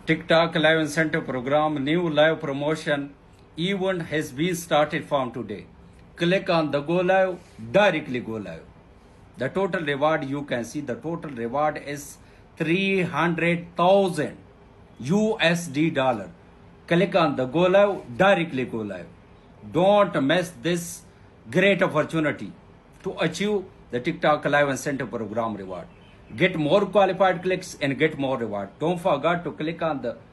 TikTok Live Incentive Program, new live promotion event has been started from today. Click on the Go Live, directly go live. The total reward you can see, the total reward is 300,000 USD dollar. Click on the Go Live, directly go live. Don't miss this great opportunity to achieve the TikTok Live Incentive Program reward. Get more qualified clicks and get more reward. Don't forget to click on the